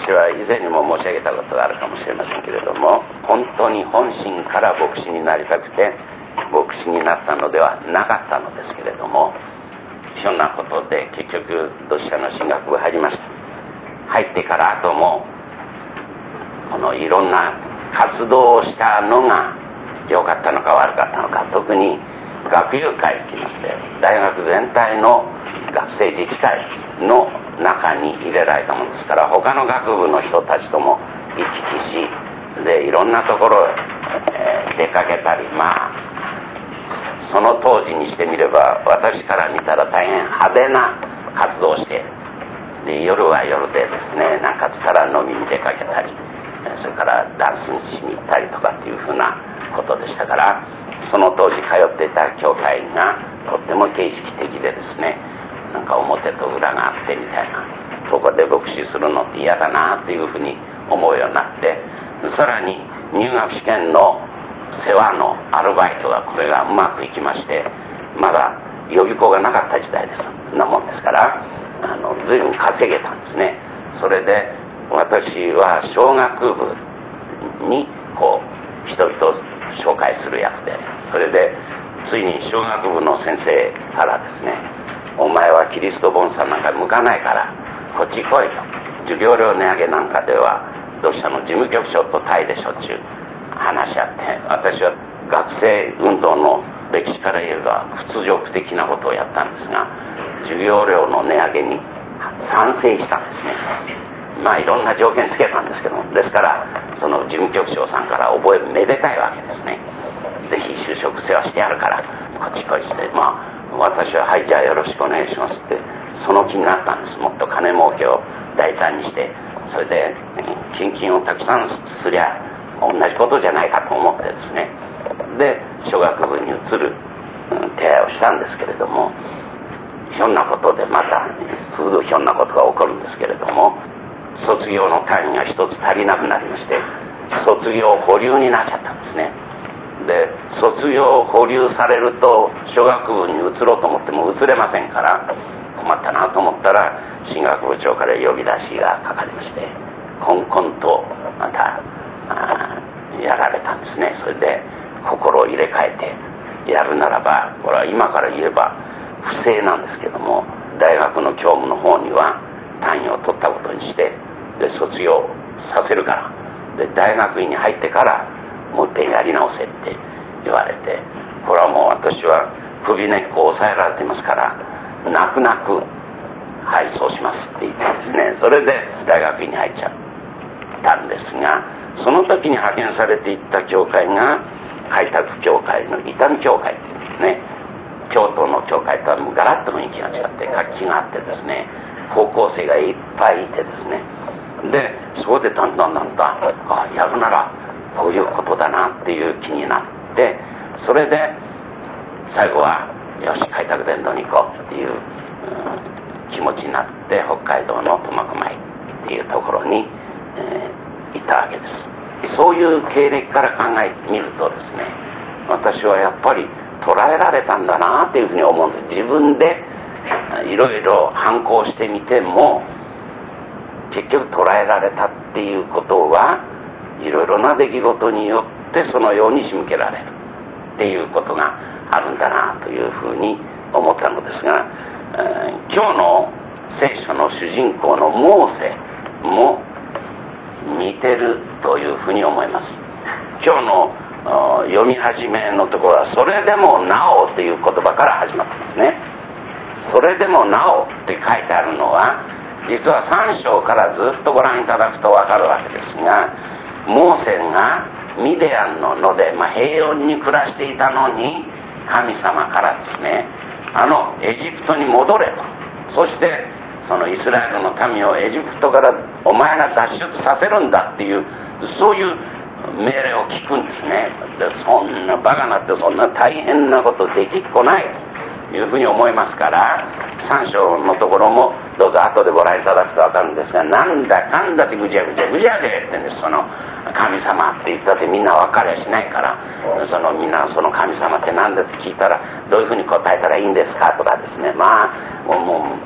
私は以前にも申し上げたことがあるかもしれませんけれども、本当に本心から牧師になりたくて牧師になったのではなかったのですけれども、ひょんなことで結局同志社の進学部入りました。入ってから後もこのいろんな活動をしたのが良かったのか悪かったのか、特に学友会といいまして大学全体の学生自治会の中に入れられたものですから、他の学部の人たちとも行き来しで、いろんなところへ出かけたり、その当時にしてみれば私から見たら大変派手な活動をして、で夜は夜でですね、なんかつったら飲みに出かけたり、それからダンスしに行ったりとかっていうふうなことでしたから、その当時通っていた教会がとっても形式的でですね、なんか表と裏があってみたいな、ここで牧師するのって嫌だなっていうふうに思うようになって、さらに入学試験の世話のアルバイトがこれがうまくいきまして、まだ予備校がなかった時代ですなもんですから、随分稼げたんですね。それで私は小学部にこう人々を紹介する役で、それでついに小学部の先生からですね、お前はキリストボンさんなんか向かないからこっち来いと、授業料値上げなんかでは同志社の事務局長とタイでしょっちゅう話し合って、私は学生運動の歴史から言えば屈辱的なことをやったんですが、授業料の値上げに賛成したんですね。いろんな条件つけたんですけども、ですからその事務局長さんから覚えめでたいわけですね。ぜひ就職世話してやるからこっち来いして、私ははいじゃあよろしくお願いしますってその気になったんです。もっと金儲けを大胆にして、それで献金をたくさんすりゃ同じことじゃないかと思ってですね、で小学部に移る手配をしたんですけれども、ひょんなことでまたすぐひょんなことが起こるんですけれども、卒業の単位が一つ足りなくなりまして、卒業保留になっちゃったんですね。で卒業保留されると小学部に移ろうと思っても移れませんから、困ったなと思ったら進学部長から呼び出しがかかりまして、こんこんとまたやられたんですね。それで心を入れ替えてやるならば、これは今から言えば不正なんですけども、大学の教務の方には単位を取ったことにして、で卒業させるから、で大学院に入ってからもう一遍やり直せって言われて、これはもう私は首根っこを押さえられてますから、泣く泣くはいそうしますって言ってですね、それで大学院に入っちゃったんですが、その時に派遣されていった教会が開拓教会の伊丹教会っていうんですね。京都の教会とはガラッと雰囲気が違って活気があってですね、高校生がいっぱいいてですね、でそこでだんだんやるならこういうことだなっていう気になって、それで最後はよし開拓伝道に行こうっていう、気持ちになって北海道の苫小牧っていうところに、行ったわけです。そういう経歴から考えてみるとですね、私はやっぱり捉えられたんだなっていうふうに思うんです。自分でいろいろ反抗してみても結局捉えられたっていうことは、いろいろな出来事によってそのように仕向けられるっていうことがあるんだなというふうに思ったのですが、今日の聖書の主人公のモーセも似てるというふうに思います。今日の読み始めのところはそれでもなおという言葉から始まってますね。それでもなおって書いてあるのは、実は3章からずっとご覧いただくと分かるわけですが、モーセがミデアンの野で、平穏に暮らしていたのに、神様からですね、エジプトに戻れと、そしてそのイスラエルの民をエジプトからお前が脱出させるんだっていう、そういう命令を聞くんですね。でそんなバカなってそんな大変なことできっこないというふうに思いますから、3章のところもどうぞ後でご覧いただくと分かるんですが、なんだかんだってぐちゃぐちゃぐちゃで言ってんです。その神様って言ったってみんな分かりゃしないから、みんなその神様って何だって聞いたらどういうふうに答えたらいいんですかとかですね、もう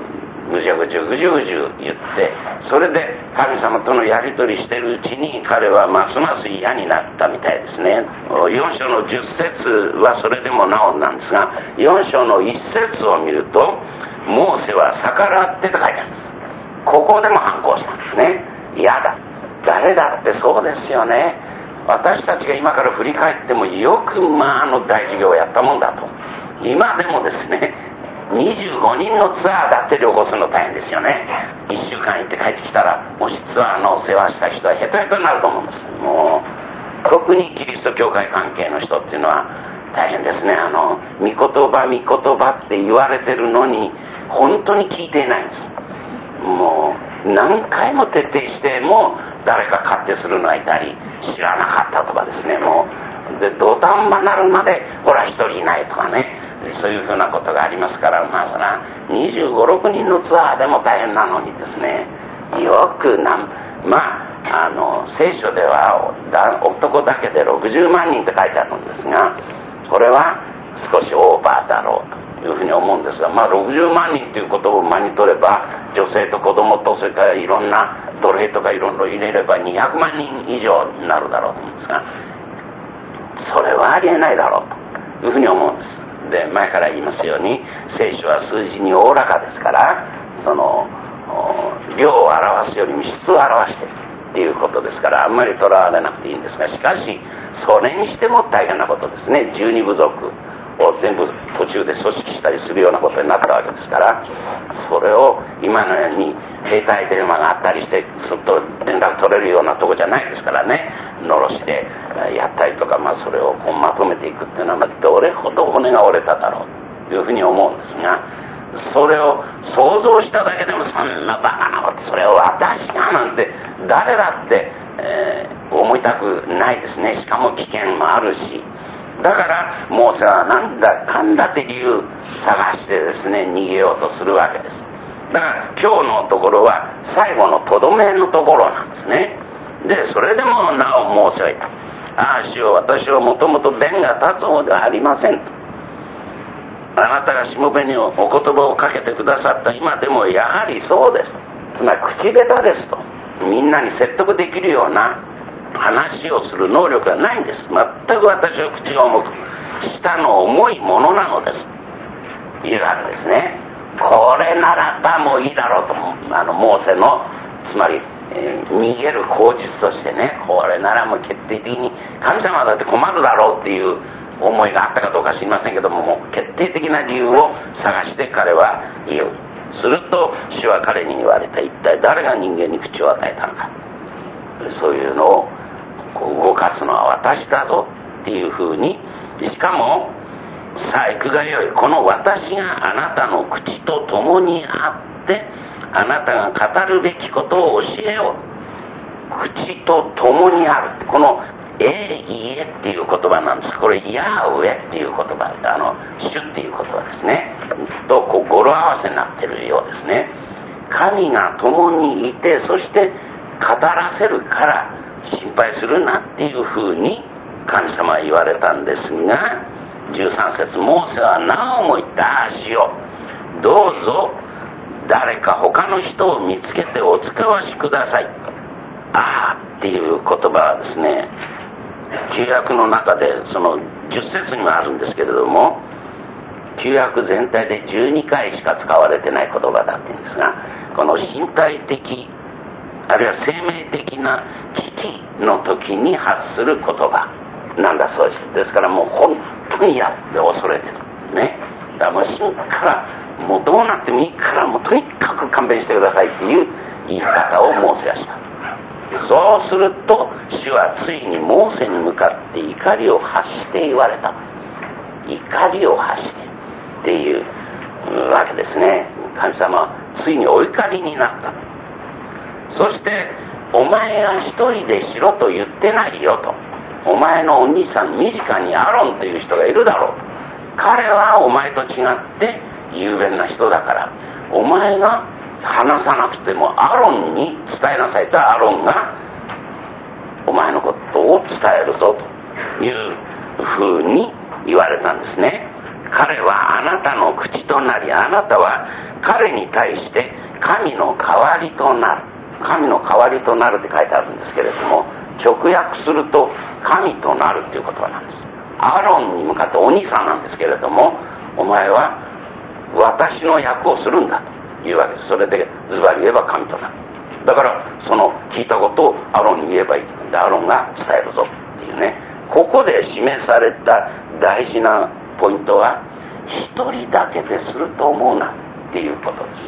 ぐじゅぐじゅぐじゅぐじゅ言って、それで神様とのやり取りしてるうちに彼はますます嫌になったみたいですね。4章の10節はそれでもなおなんですが、4章の1節を見ると、モーセは逆らってと書いてあるんです。ここでも反抗したんですね。嫌だ。誰だってそうですよね。私たちが今から振り返ってもよく大授業をやったもんだと。今でもですね、25人のツアーだって旅行するの大変ですよね。1週間行って帰ってきたら、もしツアーの世話した人はヘトヘトになると思うんです。もう特にキリスト教会関係の人っていうのは大変ですね。御言葉って言われてるのに本当に聞いていないんです。もう何回も徹底しても誰か勝手するのがいたり、知らなかったとかですね、もうで土壇場になるまでほら一人いないとかね、そういうふうなことがありますから、そら25、6人のツアーでも大変なのにですね、よく聖書では男だけで60万人って書いてあるんですが、これは少しオーバーだろうというふうに思うんですが、60万人ということを間に取れば、女性と子供とそれからいろんな奴隷とかいろいろ入れれば200万人以上になるだろうと思うんですが、それはありえないだろうというふうに思うんです。で、前から言いますように、聖書は数字におおらかですから、その量を表すよりも質を表しているっていうことですから、あんまりとらわれなくていいんですが、しかしそれにしても大変なことですね。12部族を全部途中で組織したりするようなことになったわけですから、それを今のように携帯電話があったりしてすっと連絡取れるようなとこじゃないですからね、のろしでやったりとか、それをまとめていくっていうのは、どれほど骨が折れただろうというふうに思うんですが、それを想像しただけでもそんなバカなこと、それを私がなんて誰だって、思いたくないですね。しかも危険もあるし、だからモーセはなんだかんだって理由探してですね、逃げようとするわけです。だから今日のところは最後のとどめのところなんですね。で、それでもなおモーセは言った。ああ、主よ、私はもともと弁が立つ方ではありませんと。あなたがしもべにお言葉をかけてくださった今でもやはりそうです。つまり口下手ですと。みんなに説得できるような話をする能力がないんです。全く私は口が重く、舌の重いものなのです。いうわけですね。これならばもういいだろうと思う。モーセの、つまり、逃げる口実としてね、これならもう決定的に神様だって困るだろうっていう思いがあったかどうか知りませんけども、もう決定的な理由を探して彼は言う。すると主は彼に言われた。一体誰が人間に口を与えたのか。そういうのを動かすのは私だぞっていうふうに、しかもさあ行くがよい、この私があなたの口と共にあってあなたが語るべきことを教えよう。口と共にある、このいえっていう言葉なんです。これヤーウェっていう言葉、主っていう言葉ですねと語呂合わせになっているようですね。神が共にいて、そして語らせるから心配するなっていうふうに神様は言われたんですが、13節、モーセはなおも言った。ああ、主よ、どうぞ誰か他の人を見つけてお使わしください。ああっていう言葉はですね、旧約の中でその10節にもあるんですけれども、旧約全体で12回しか使われてない言葉だっていうんですが、この身体的あるいは生命的な危機の時に発する言葉なんだそうです。ですからもう本当にやって恐れてるね。だからもう真からもうどうなってもいいからもうとにかく勘弁してくださいっていう言い方をモーセがした。そうすると主はついにモーセに向かって怒りを発して言われた。怒りを発してっていうわけですね。神様はついにお怒りになった。そしてお前が一人でしろと言ってないよと。お前のお兄さん身近にアロンという人がいるだろう。彼はお前と違って雄弁な人だから、お前が話さなくてもアロンに伝えなさいと。アロンがお前のことを伝えるぞというふうに言われたんですね。彼はあなたの口となり、あなたは彼に対して神の代わりとなる。神の代わりとなるって書いてあるんですけれども、直訳すると神となるっていう言葉なんです。アロンに向かってお兄さんなんですけれども、お前は私の役をするんだというわけです。それでズバリ言えば神となる。だからその聞いたことをアロンに言えばいい。でアロンが伝えるぞっていうね。ここで示された大事なポイントは、一人だけですると思うなっていうことです。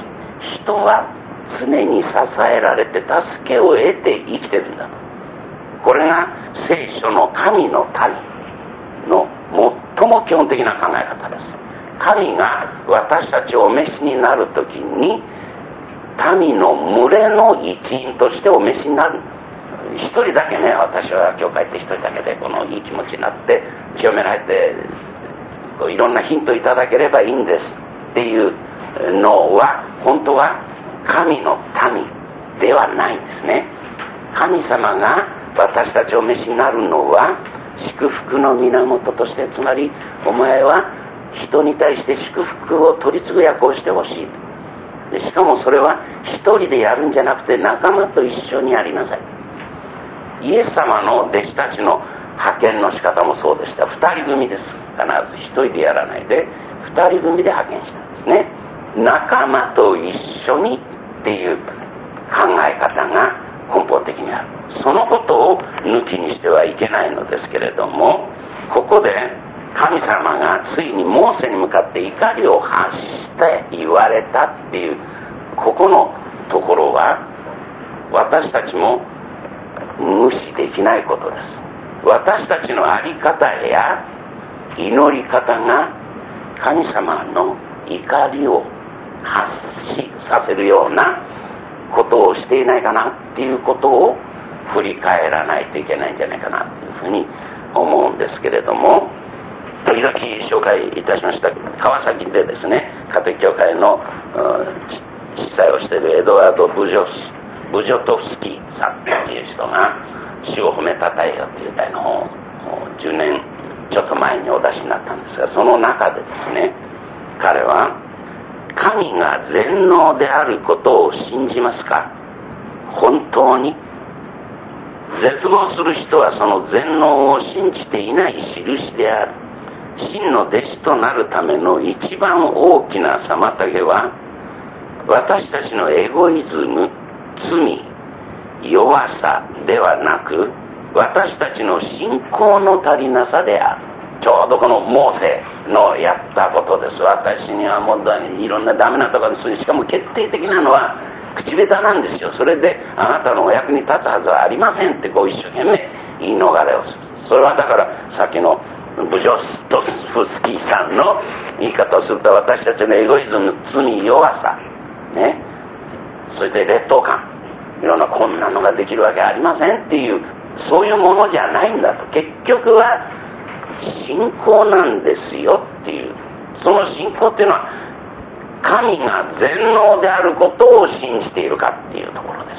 人は常に支えられて助けを得て生きてるんだと。これが聖書の神の民の最も基本的な考え方です。神が私たちをお召しになるときに、民の群れの一員としてお召しになる。一人だけね、私は教会って一人だけでこのいい気持ちになって清められていろんなヒントいただければいいんですっていうのは、本当は神の民ではないんですね。神様が私たちをお召しになるのは祝福の源として、つまりお前は人に対して祝福を取り継ぐ役をしてほしい。でしかもそれは一人でやるんじゃなくて仲間と一緒にやりなさい。イエス様の弟子たちの派遣の仕方もそうでした。二人組です。必ず一人でやらないで二人組で派遣したんですね。仲間と一緒にっていう考え方が根本的にある。そのことを抜きにしてはいけないのですけれども、ここで神様がついにモーセに向かって怒りを発して言われたっていうここのところは、私たちも無視できないことです。私たちの在り方や祈り方が神様の怒りを発させるようなことをしていないかなっていうことを振り返らないといけないんじゃないかなというふうに思うんですけれども、時々紹介いたしました川崎でですね、カトリック教会の司祭をしているエドワード・ブジョトフスキーさんという人が主を褒めたたえよという題の本を10年ちょっと前にお出しになったんですが、その中でですね、彼は神が全能であることを信じますか？本当に絶望する人はその全能を信じていない印である。真の弟子となるための一番大きな妨げは、私たちのエゴイズム、罪、弱さではなく、私たちの信仰の足りなさである。ちょうどこのモーセのやったことです。私にはもういろんなダメなところです。しかも決定的なのは口下手なんですよ。それであなたのお役に立つはずはありませんってこう一生懸命言い逃れをする。それはだからさっきのブジョトフスキーさんの言い方をすると、私たちのエゴイズム、罪、弱さね、そして劣等感、いろんなこんなのができるわけありませんっていう、そういうものじゃないんだと。結局は信仰なんですよっていう。その信仰っていうのは神が全能であることを信じているかっていうところです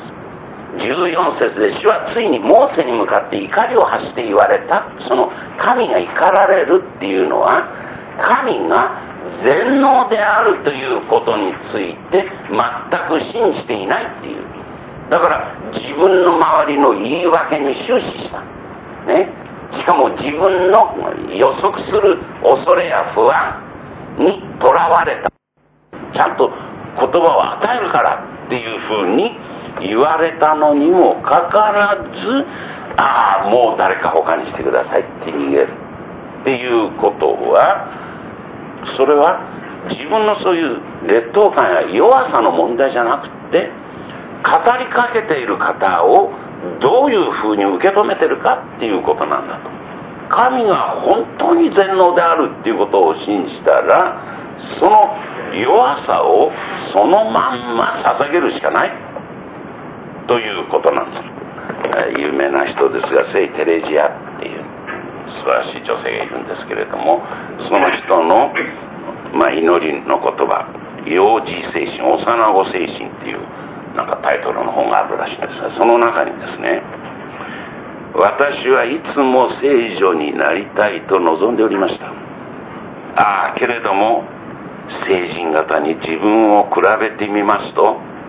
。14節で主はついにモーセに向かって怒りを発して言われた。その神が怒られるっていうのは、神が全能であるということについて全く信じていないっていう。だから自分の周りの言い訳に終始したね。しかも自分の予測する恐れや不安にとらわれた。ちゃんと言葉を与えるからっていうふうに言われたのにもかかわらず、もう誰か他にしてくださいって逃げるっていうことは、それは自分のそういう劣等感や弱さの問題じゃなくて、語りかけている方をどういうふうに受け止めてるかっていうことなんだと。神が本当に全能であるっていうことを信じたら、その弱さをそのまんま捧げるしかないということなんです。有名な人ですが、聖テレジアっていう素晴らしい女性がいるんですけれども、その人の、祈りの言葉、幼児精神、幼子精神っていうなんかタイトルの本があるらしいんですが、その中にですね、私はいつも聖女になりたいと望んでおりました。けれども成人方に自分を比べてみますと、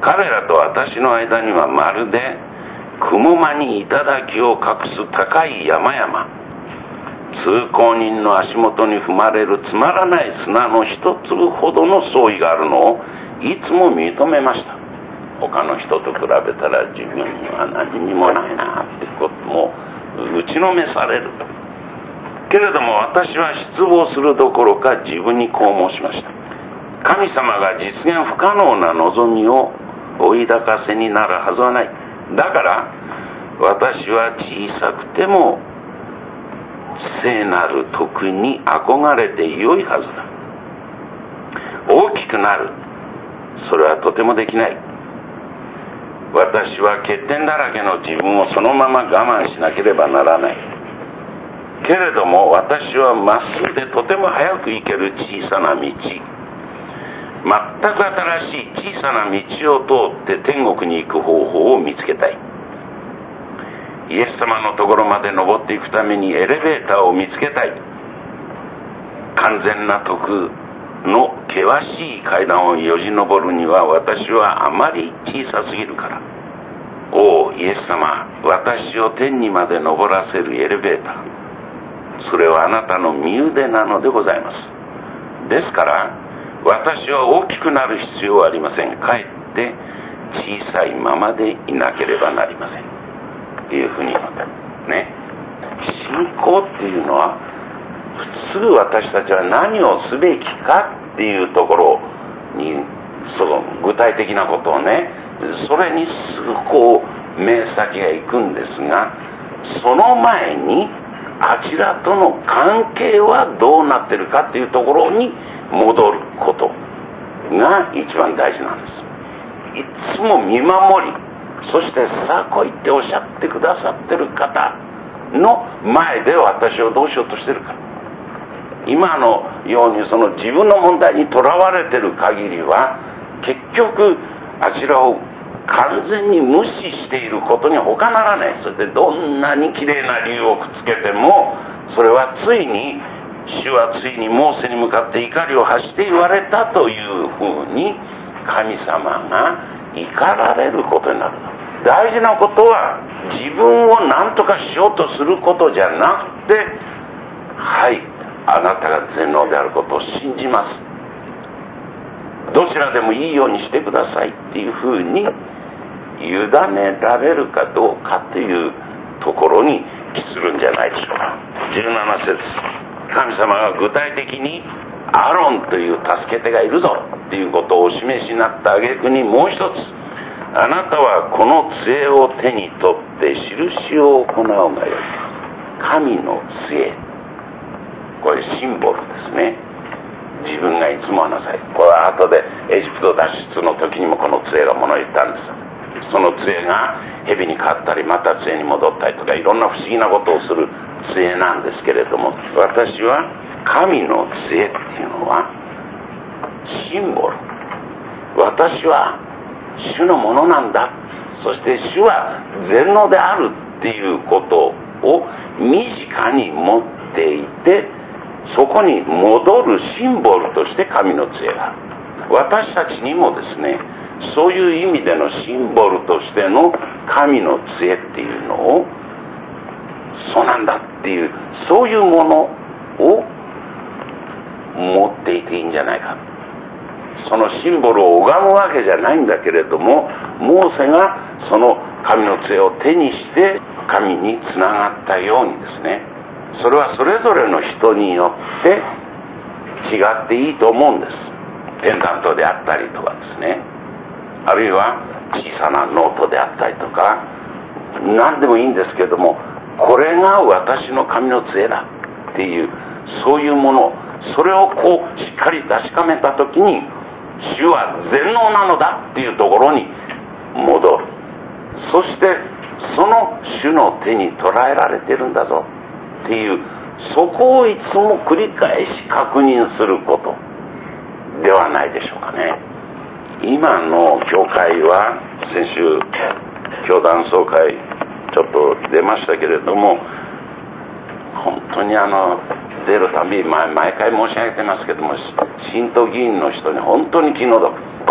彼らと私の間にはまるで雲間に頂を隠す高い山々、通行人の足元に踏まれるつまらない砂の一粒ほどの相違があるのをいつも認めました。他の人と比べたら自分には何にもないなってことも打ちのめされる。けれども私は失望するどころか自分にこう申しました。神様が実現不可能な望みを追い抱かせになるはずはない。だから私は小さくても聖なる徳に憧れて良いはずだ。大きくなる、それはとてもできない。私は欠点だらけの自分をそのまま我慢しなければならない。けれども私はまっすぐでとても早く行ける小さな道、全く新しい小さな道を通って天国に行く方法を見つけたい。イエス様のところまで登っていくためにエレベーターを見つけたい。完全な徳の険しい階段をよじ登るには私はあまり小さすぎるから。おおイエス様、私を天にまで登らせるエレベーター、それはあなたの身腕なのでございます。ですから私は大きくなる必要はありません。かえって小さいままでいなければなりませんというふうに言ったね。信仰っていうのは普通私たちは何をすべきかっていうところにその具体的なことをね、それにすぐこう目先が行くんですが、その前にあちらとの関係はどうなってるかっていうところに戻ることが一番大事なんです。いつも見守り、そしてさあ来いっておっしゃってくださってる方の前で私をどうしようとしてるか。今のようにその自分の問題にとらわれてる限りは結局あちらを完全に無視していることに他ならない。それでどんなに綺麗な理由をくっつけても、それはついに主はついにモーセに向かって怒りを発して言われたというふうに神様が怒られることになる。大事なことは自分を何とかしようとすることじゃなくて、はい、あなたが全能であることを信じます、どちらでもいいようにしてくださいっていうふうに委ねられるかどうかというところに帰するんじゃないでしょうか。17節、神様が具体的にアロンという助け手がいるぞっていうことをお示しになった挙句にもう一つ、あなたはこの杖を手に取って印を行うがよい。神の杖、これシンボルですね。自分がいつもなさい。これは後でエジプト脱出の時にもこの杖がものを言ったんです。その杖が蛇に変わったりまた杖に戻ったりとかいろんな不思議なことをする杖なんですけれども、私は神の杖っていうのはシンボル、私は主のものなんだ、そして主は全能であるっていうことを身近に持っていて、そこに戻るシンボルとして神の杖がある。私たちにもですね、そういう意味でのシンボルとしての神の杖っていうのを、そうなんだっていう、そういうものを持っていていいんじゃないか。そのシンボルを拝むわけじゃないんだけれども、モーセがその神の杖を手にして神につながったようにですね、それはそれぞれの人によって違っていいと思うんです。ペンダントであったりとかですね、あるいは小さなノートであったりとか、何でもいいんですけども、これが私の神の杖だっていう、そういうもの、それをこうしっかり確かめたときに、主は全能なのだっていうところに戻る。そしてその主の手に捉えられてるんだぞっていう、そこをいつも繰り返し確認することではないでしょうかね。今の教会は先週教団総会ちょっと出ましたけれども、本当に出るたび毎回申し上げてますけども、信徒議員の人に本当に気の毒、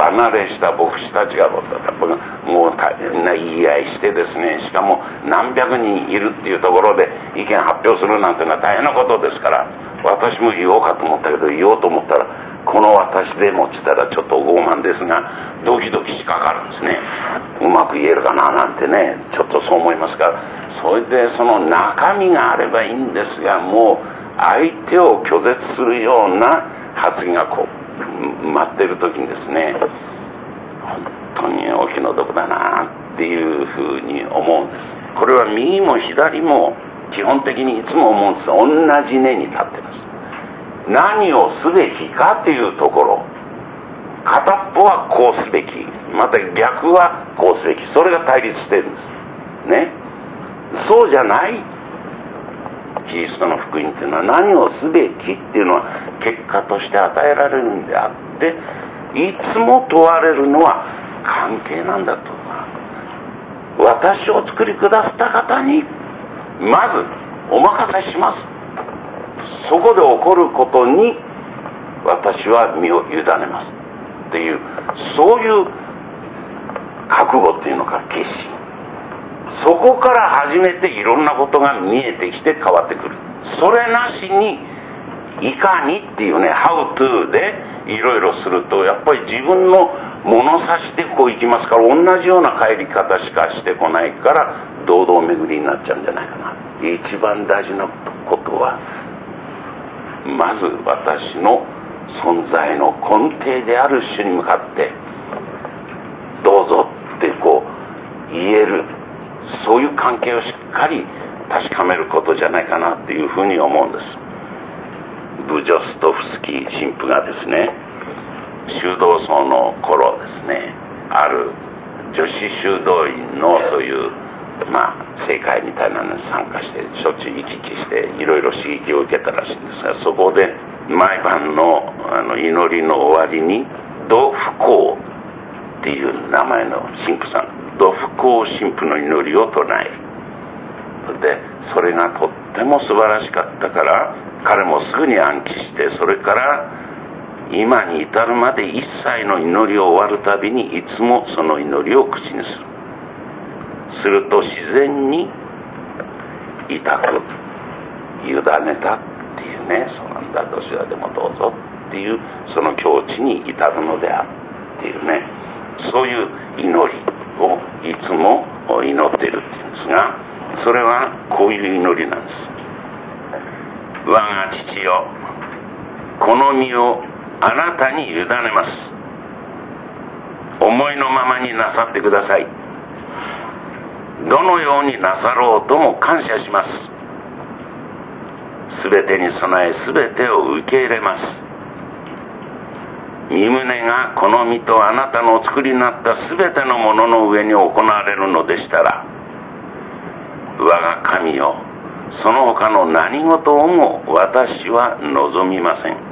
離れした牧師たちがもう大変な言い合いしてですね、しかも何百人いるっていうところで意見発表するなんていうのは大変なことですから、私も言おうかと思ったけど、言おうと思ったらこの私でもちたらちょっと傲慢ですが、ドキドキしかかるんですね。うまく言えるかななんてね、ちょっとそう思いますから。それでその中身があればいいんですが、もう相手を拒絶するような発言がこう待ってる時にですね、本当にお気の毒だなっていうふうに思うんです。これは右も左も基本的にいつも思うんです。同じ根に立ってます。何をすべきかというところ、片っぽはこうすべき、また逆はこうすべき、それが対立してるんですね。そうじゃないキリストの福音っていうのは、何をすべきっていうのは結果として与えられるんであって、いつも問われるのは関係なんだと。私を作り下した方にまずお任せします。そこで起こることに私は身を委ねますっていう、そういう覚悟っていうのか、決心。そこから初めていろんなことが見えてきて変わってくる。それなしにいかにっていうね、how to でいろいろすると、やっぱり自分の物差しでこういきますから、同じような帰り方しかしてこないから、堂々巡りになっちゃうんじゃないかな。一番大事なことは、まず私の存在の根底である主に向かってどうぞってこう言える、そういう関係をしっかり確かめることじゃないかなっていうふうに思うんです。ブジョストフスキー神父がですね、修道僧の頃ですね、ある女子修道院のそういう正会みたいなのに参加して、しょっちゅう行き来していろいろ刺激を受けたらしいんですが、そこで毎晩の祈りの終わりにド不幸っていう名前の神父さん、ド不幸神父の祈りを唱える。でそれがとっても素晴らしかったから、彼もすぐに暗記して、それから今に至るまで一切の祈りを終わるたびにいつもその祈りを口にする。すると自然に委託、委ねたっていうね、そうなんだ、どちらでもどうぞっていう、その境地に至るのであるっていうね、そういう祈りをいつも祈っているっていうんですが、それはこういう祈りなんです。我が父よ、この身をあなたに委ねます。思いのままになさってください。どのようになさろうとも感謝します。すべてに備え、すべてを受け入れます。身旨がこの身とあなたのお作りになったすべてのものの上に行われるのでしたら、我が神よ、その他の何事をも私は望みません。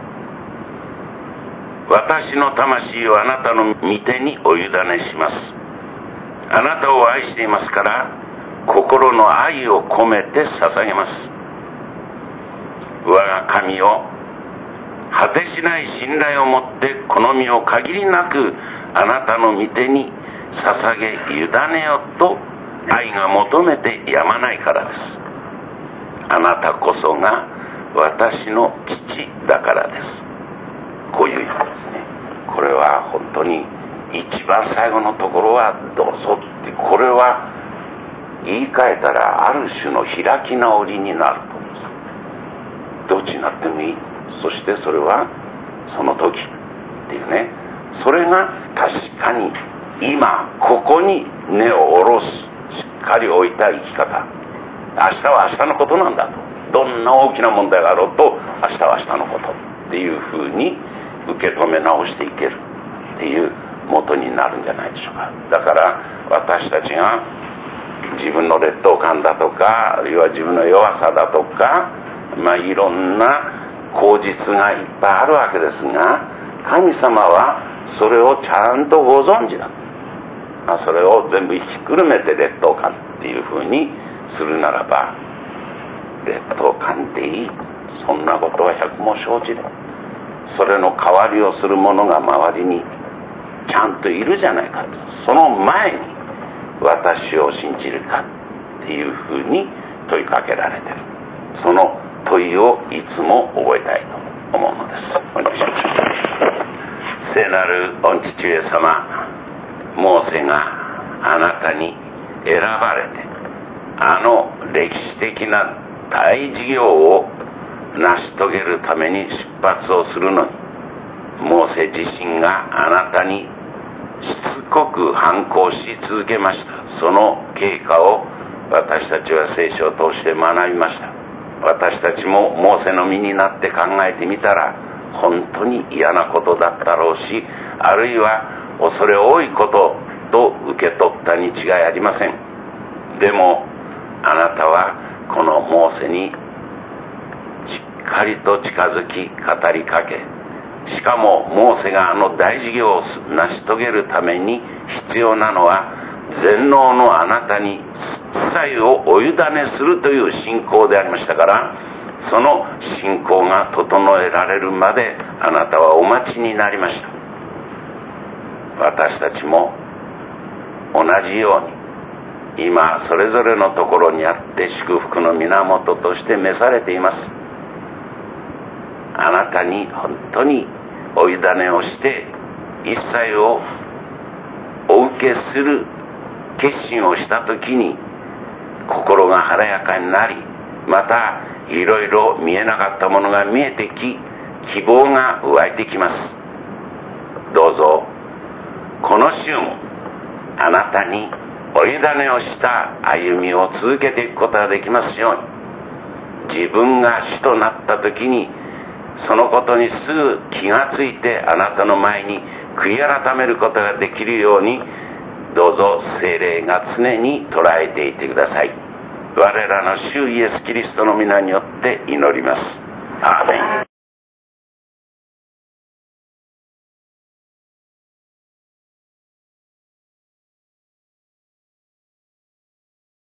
私の魂をあなたの御手にお委ねします。あなたを愛していますから、心の愛を込めて捧げます。我が神よ、果てしない信頼を持ってこの身を限りなくあなたの御手に捧げ委ねよと愛が求めてやまないからです。あなたこそが私の父だからです。こういう意味ですね。これは本当に一番最後のところはどうぞって、これは言い換えたらある種の開き直りになると思うんです。どっちになってもいい。そしてそれはその時っていうね、それが確かに今ここに根を下ろす、しっかり置いた生き方。明日は明日のことなんだと。どんな大きな問題があろうと、明日は明日のことっていうふうに受け止め直していけるっていう元になるんじゃないでしょうか。だから私たちが自分の劣等感だとか、あるいは自分の弱さだとか、いろんな口実がいっぱいあるわけですが、神様はそれをちゃんとご存知だ。それを全部ひっくるめて劣等感っていうふうにするならば、劣等感でいい、そんなことは百も承知で、それの代わりをする者が周りにちゃんといるじゃないかと。その前に私を信じるかっていうふうに問いかけられている。その問いをいつも覚えたいと思うのです。お願いします。聖なる御父上様、モーセがあなたに選ばれて、あの歴史的な大事業を成し遂げるために出発をするのに、モーセ自身があなたにしつこく反抗し続けました。その経過を私たちは聖書を通して学びました。私たちもモーセの身になって考えてみたら、本当に嫌なことだったろうし、あるいは恐れ多いことと受け取ったに違いありません。でもあなたはこのモーセにしっかりと近づき語りかけ、しかもモーセがあの大事業を成し遂げるために必要なのは、全能のあなたに一切をお委ねするという信仰でありましたから、その信仰が整えられるまであなたはお待ちになりました。私たちも同じように今それぞれのところにあって祝福の源として召されています。あなたに本当にお委ねをして一切をお受けする決心をしたときに、心が晴れやかになり、またいろいろ見えなかったものが見えてき、希望が湧いてきます。どうぞこの週もあなたにお委ねをした歩みを続けていくことができますように、自分が主となった時にそのことにすぐ気がついてあなたの前に悔い改めることができるように、どうぞ聖霊が常に捉えていてください。我らの主イエスキリストの皆によって祈ります。アーメン。